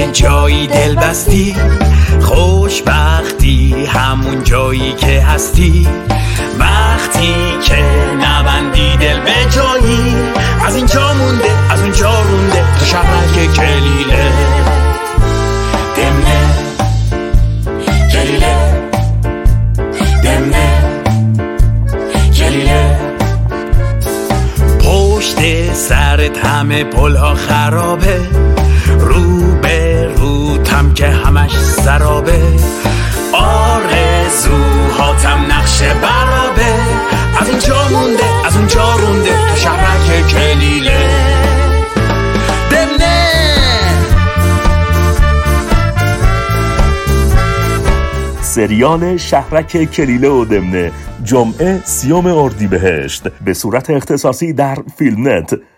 به جایی دل بستی، خوشبختی همون جایی که هستی. وقتی که نبندی دل به جایی، از اینجا مونده از اونجا رونده تو شهرک کلیله. دمنه کلیله، دمنه کلیله. پشت سرت همه پلها خرابه، رو به روتم که همش سرابه. آرزوهاتم نقش برابه، از اینجا مونده از اونجا رونده تو شهرک کلیله. دمنه سریال شهرک کلیله و دمنه، جمعه 30 اردیبهشت به صورت اختصاصی در فیلمنت.